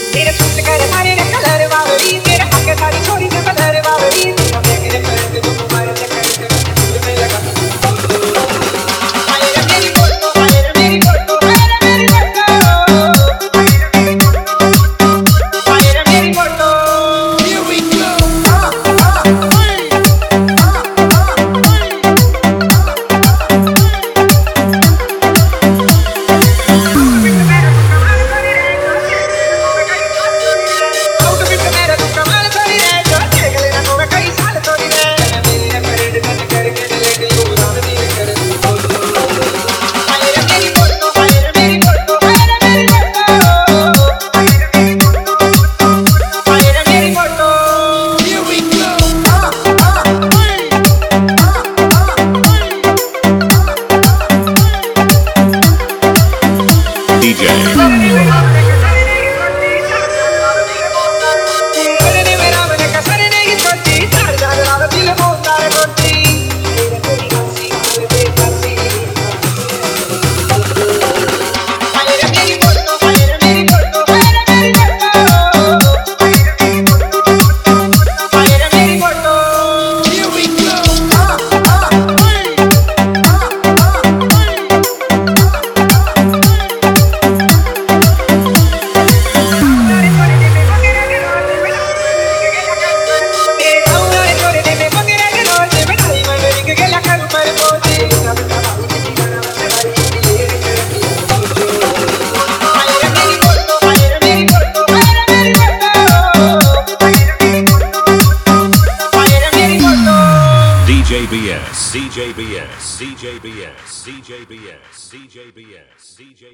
तेरे सूट कर मारे रे कलर वावड़ी तेरे आके सारी छोरी के कलर वावड़ी तेरा मेरे पर के तुम मारे चक्कर के दिल में लगा आए रे मेरी फोटो आए रे मेरी फोटो आए रे मेरी फोटो आए रे मेरी photo here we go CJBS, CJBS, CJBS, CJBS, CJBS, CJBS.